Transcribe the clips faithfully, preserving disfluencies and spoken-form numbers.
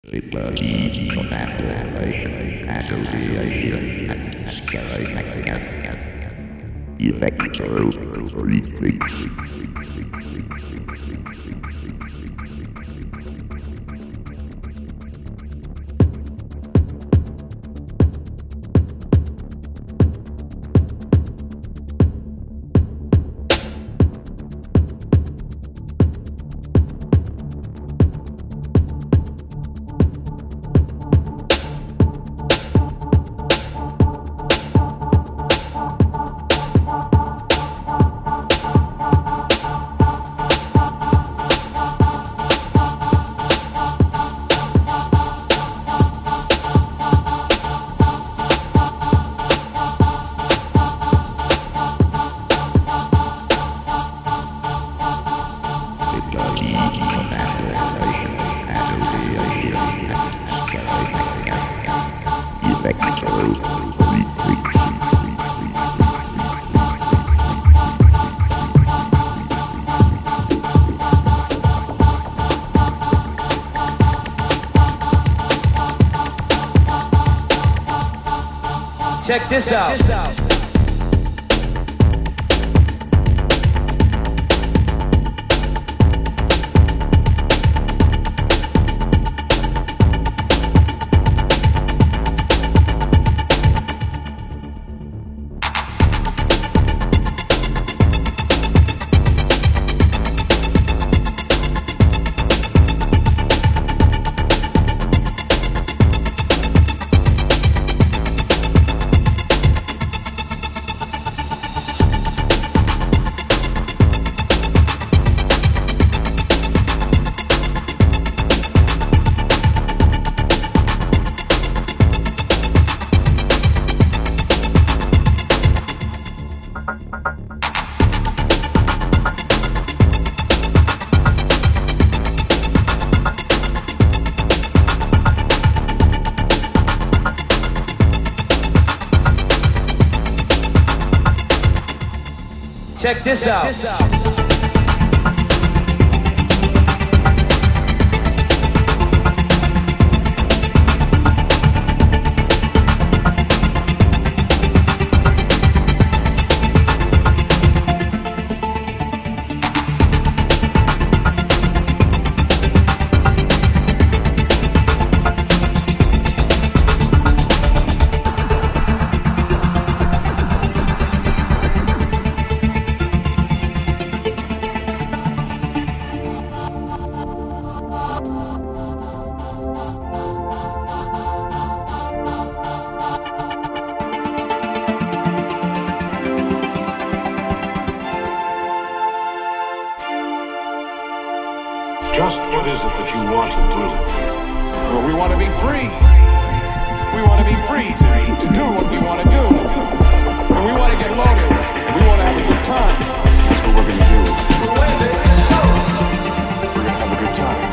Liberty, collaboration, association, and escalation. Electro, Check this out. Check this out. Check this out. Just what is it that you want to do? Well, we want to be free. We want to be free to do what we want to do. And we want to get loaded. And we want to have a good time. That's what we're going to do. We're going to have a good time.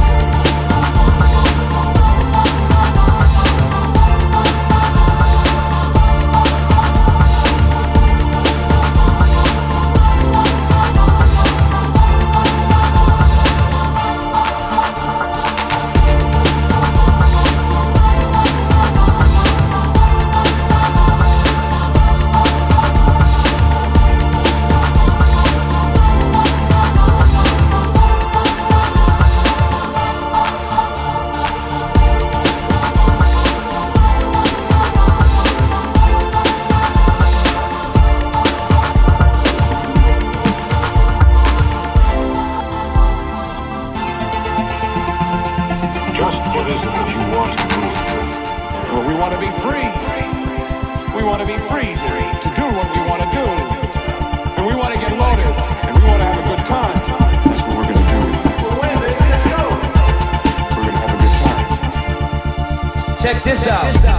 Check this out.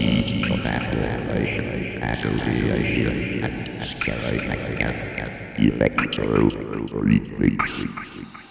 collaboration, association, effects,